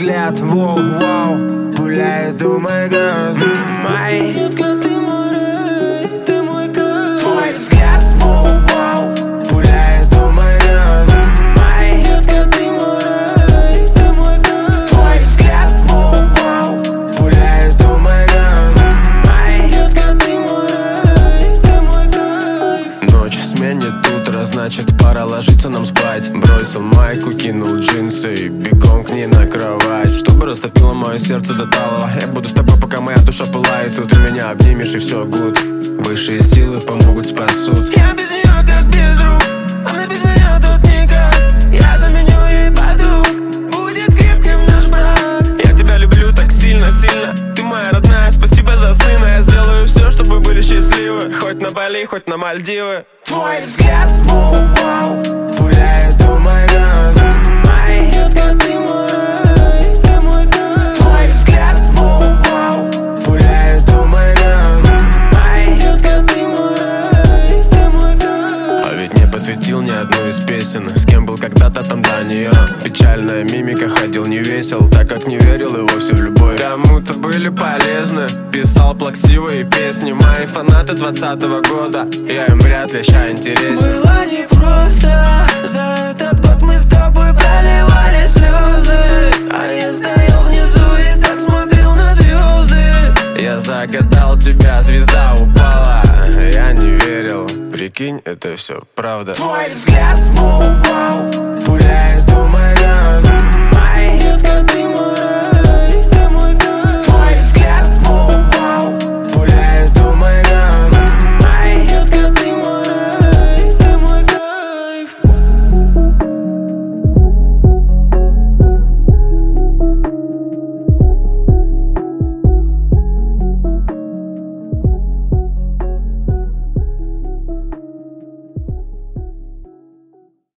взгляд, воу-воу, пуляет, о май гад. Детка, ты мой рай, ты мой кайф. Твой взгляд, воу-воу, пуляет, о май гад. Детка, ты мой рай, ты мой кайф. Твой взгляд, воу-воу, пуляет, о май гад. Детка, ты мой рай, ты мой кайф. Ночь сменит утро, значит пора ложиться нам спать. Бросил майку, кинул джинсы и бегом к ней на кровать, чтобы растопило мое сердце до талого. Я буду с тобой, пока моя душа пылает. Тут ты меня обнимешь и все гуд. Высшие силы помогут, спасут. Я без нее как без рук, она без меня тут никак. Я заменю ей подруг, будет крепким наш брак. Я тебя люблю так сильно-сильно, ты моя родная, спасибо за сына. Я сделаю все, чтобы вы были счастливы, хоть на Бали, хоть на Мальдивы. Твой взгляд, воу-воу, пуляет, о май гад. Детка, ты мой рай, ты мой кайф. Твой взгляд, воу-воу, пуляет, о май гад. Детка, ты мой рай, ты мой кайф. А ведь не посвятил ни одну из песен, с кем был когда-то там до нее. Печальная мимика, ходил не весел, так как не верил и вовсе в любовь. Кому-то были полезны, писал плаксивые песни. Мои фанаты 20-го года, я им вряд ли ща интересен. Было непросто, за этот год мы с тобой проливали слезы. А я стоял внизу и так смотрел на звезды. Я загадал тебя, звезда упала, я не верил, прикинь, это все правда. Твой взгляд, воу-воу, пуляет.